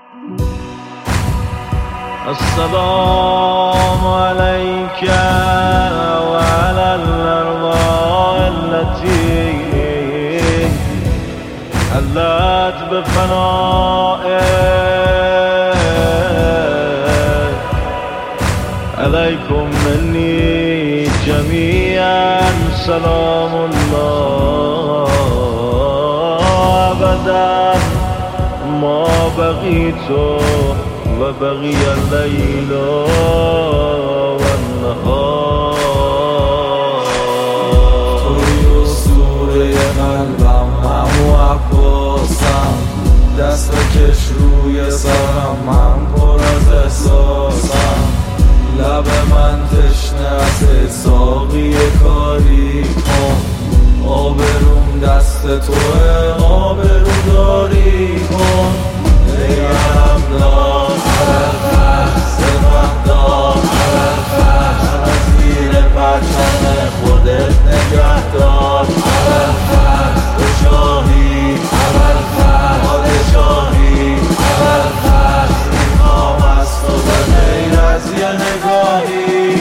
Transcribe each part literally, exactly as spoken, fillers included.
السلام عليك وعلى الأرواح التي حلت بفنائك. عليكم مني جميعا سلام الله أبدا ما بقيت وبقي الليل والنهار. توی اسطوره قلبم همو عباسم، دست کش روی سرم من پر از احساسم. لب من تشنه است ساقی کاری کن، آبروم دست توه آبرو داری کن. نگرم دار عرفت سپه دار عرفت از زیر پرچم خودت نگه دار عرفت به شاهی عرفت پادشاهی عرفت میخوام از تو به غیر از یه نگاهی.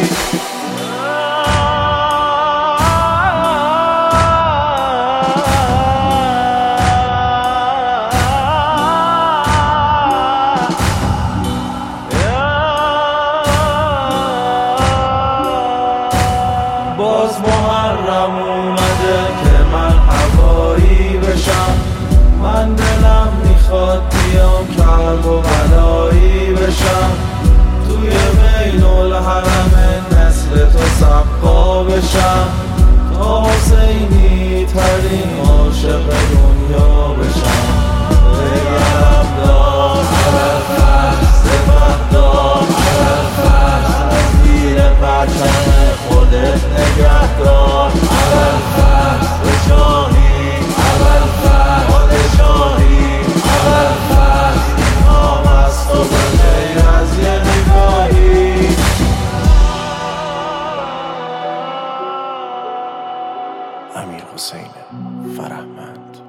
باز محرم اومده که من هوایی بشم، من دلم میخواد بیام کرب و بلایی بشم. توی بین الحرم نسل تو سقا بشم، تا حسینی ترین عاشق دنیا بشم. نگرم دار عرفت سپه دار عرفت از زیر پرچم خودت نگه دار عرفت به شاهی عرفت پادشاهی عرفت میخوام از تو به غیر از یه نگاهی. امیر حسین فرهمند.